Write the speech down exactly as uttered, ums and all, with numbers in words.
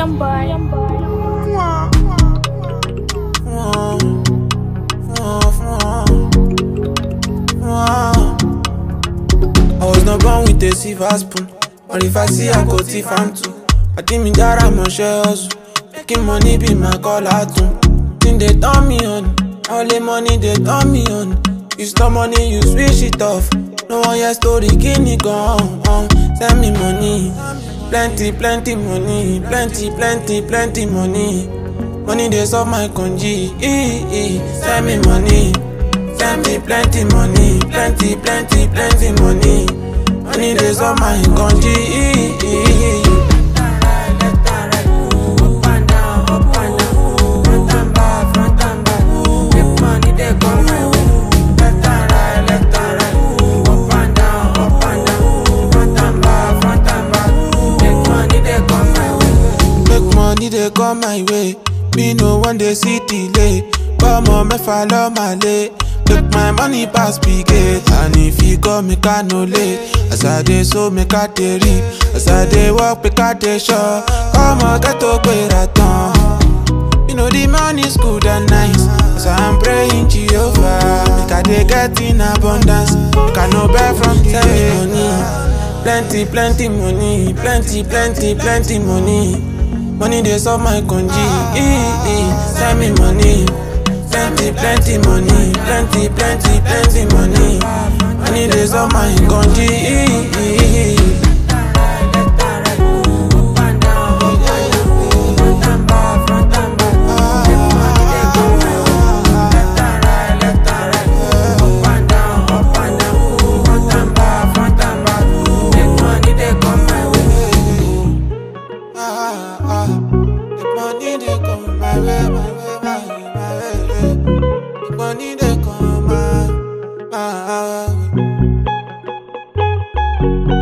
young boy, young boy. I was not born with a silver spoon, but if I see I go thief am too. I think me that I'm a share hustle, making money be my call out too. Think they turn me on, all the money they turn me on. You stop money, you switch it off. No one your story, guinea gone. Uh, send me money, plenty, plenty money, plenty, plenty, plenty money. Money they solve my conji. Send me money, send me plenty money, plenty, plenty, plenty money. Money they solve my conji. Money they come my way, me no one they see delay. Come on, me follow my lay. Make my money pass big gate, and if you go, me can no late. As I dey so, me can dey reap. As I dey walk, me can dey sure. Come on, get to pay that on. You know the money's good and nice, so I'm praying Jehovah. Make I dey get in abundance, can no bear from the money. Plenty, plenty money, plenty, plenty, plenty money. Money they solve my conji. Send me money, send me plenty money, plenty, plenty, plenty money. Money they solve my conji. Money they come my way, my way, my way, my way. Money they come my, my way.